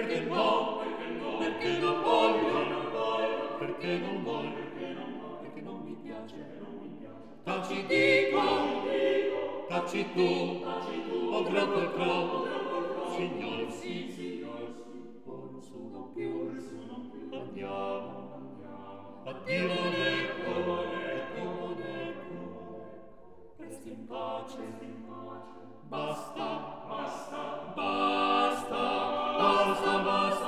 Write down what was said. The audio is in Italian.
perché no, perché non voglio, perché non voglio, perché non mi piace. Taci dico, taci tu, o troppo, signor sì, o nessuno più, andiamo, addio non ecco, resti in pace, basta, basta, basta, basta, basta.